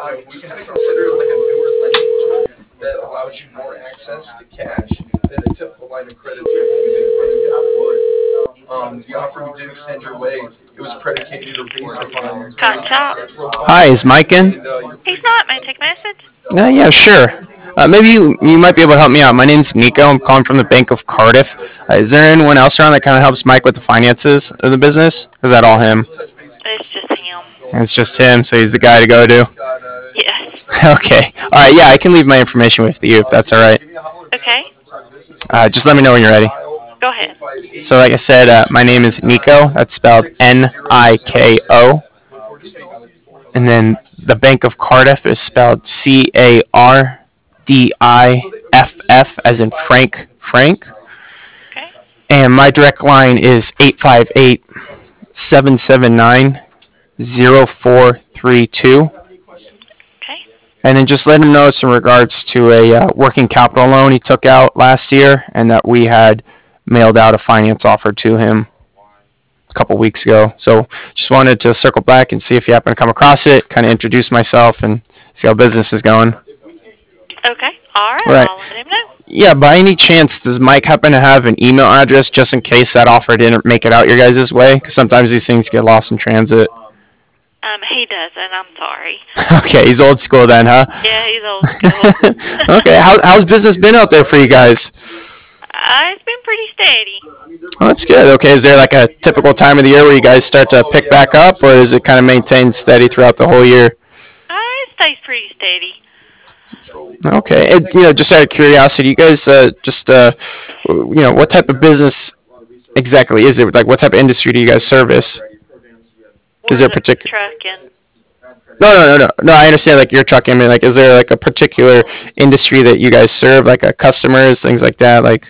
We kind of consider it like a newer lending tool that allows you more access to cash than a typical line of credit that you would. The offer we did extend your way, it was predicated or based upon your Cotton credit Shop. Hi, is Mike in? He's not. May I take a message? Yeah, sure. Maybe you might be able to help me out. My name's Nico. I'm calling from the Bank of Cardiff. Is there anyone else around that kind of helps Mike with the finances of the business? Or is that all him? It's just him. It's just him, so he's the guy to go to. Yes. Okay. All right. Yeah, I can leave my information with you if that's all right. Okay. Just let me know when you're ready. Go ahead. So, like I said, my name is Nico. That's spelled Niko. And then the Bank of Cardiff is spelled Cardiff, as in Frank. Okay. And my direct line is 858-779-0432. Okay. And then just let him know it's in regards to a working capital loan he took out last year, and that we had mailed out a finance offer to him a couple weeks ago. So just wanted to circle back and see if you happen to come across it, kind of introduce myself, and see how business is going. Okay. All right. Right. I'll let him know. Yeah, by any chance, does Mike happen to have an email address just in case that offer didn't make it out your guys' way? Because sometimes these things get lost in transit. He doesn't. I'm sorry. Okay, he's old school then, huh? Yeah, he's old school. Okay, how's business been out there for you guys? It's been pretty steady. Oh, that's good. Okay, is there like a typical time of the year where you guys start to pick back up, or is it kind of maintained steady throughout the whole year? It stays pretty steady. Okay, and, just out of curiosity, you guys what type of business exactly is it? Like, what type of industry do you guys service? Is there a particular? Trucking. No. I understand, like, your trucking. I mean, like, is there like a particular industry that you guys serve, like customers, things like that, like?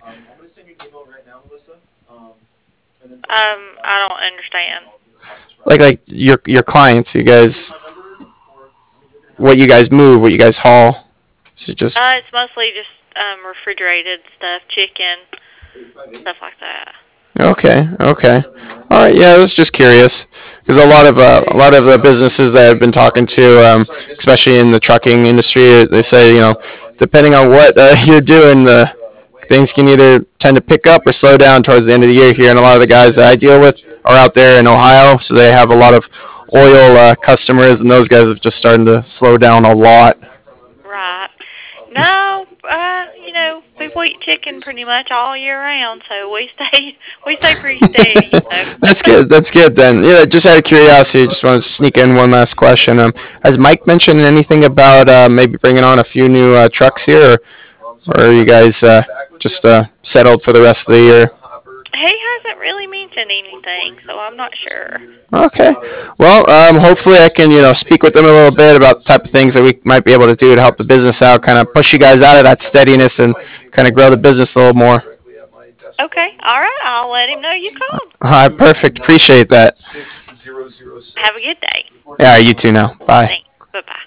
I don't understand. Like your clients, you guys, what you guys move, what you guys haul. Is it just? It's mostly just refrigerated stuff, chicken, stuff like that. Okay. All right. Yeah, I was just curious because a lot of the businesses that I've been talking to, especially in the trucking industry, they say depending on what you're doing, the things can either tend to pick up or slow down towards the end of the year here. And a lot of the guys that I deal with are out there in Ohio, so they have a lot of oil customers, and those guys have just started to slow down a lot. Right. No, people eat chicken pretty much all year round, so we stay pretty steady. So. That's good then. Yeah, just out of curiosity, just wanted to sneak in one last question. Has Mike mentioned anything about maybe bringing on a few new trucks here, or are you guys just settled for the rest of the year? He hasn't really mentioned anything, so I'm not sure. Okay. Well, hopefully I can, speak with them a little bit about the type of things that we might be able to do to help the business out, kind of push you guys out of that steadiness and kind of grow the business a little more. Okay. All right. I'll let him know you called. All right. Perfect. Appreciate that. Have a good day. Yeah, you too now. Bye. Thanks. Bye-bye.